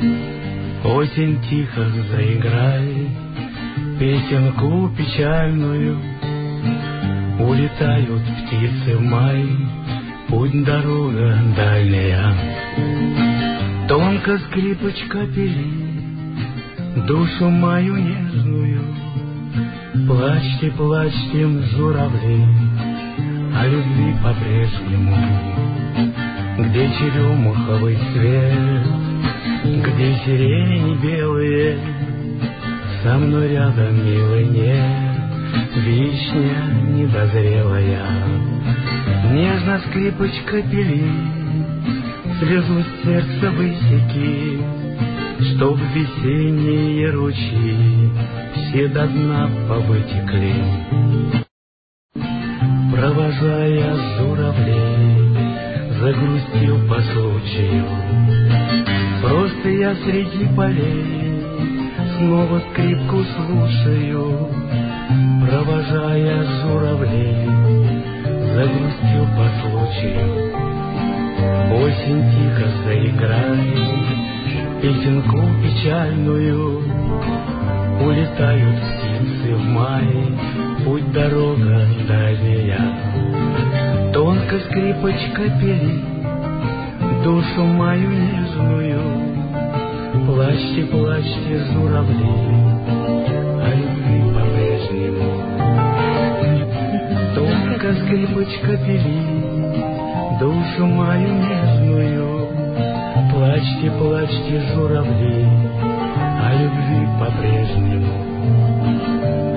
Осень тихо заиграй песенку печальную. Улетают птицы в май, путь дорога дальняя. Тонко скрипочка пели душу мою нежную. Плачьте, плачьте, журавли, о любви по-прежнему. Где черемуховый цвет, где сирени белые, со мной рядом, милый, нет, вишня недозрелая. Нежно скрипочка пели, слезу с сердца высеки, чтоб весенние ручьи все до дна повытекли. Провожая журавлей, загрустил по случаю. Просто я среди полей снова скрипку слушаю. Провожая журавлей, загрустил по случаю. Осень тихо заиграй песенку печальную. Улетают птицы в май, путь дорога дальняя. Тонко скрипочка пели душу мою нежную. Плачьте, плачьте, журавли, о любви по-прежнему. Тонко скрипочка пели душу мою нежную. Плачьте, плачьте, журавли, о любви по-прежнему.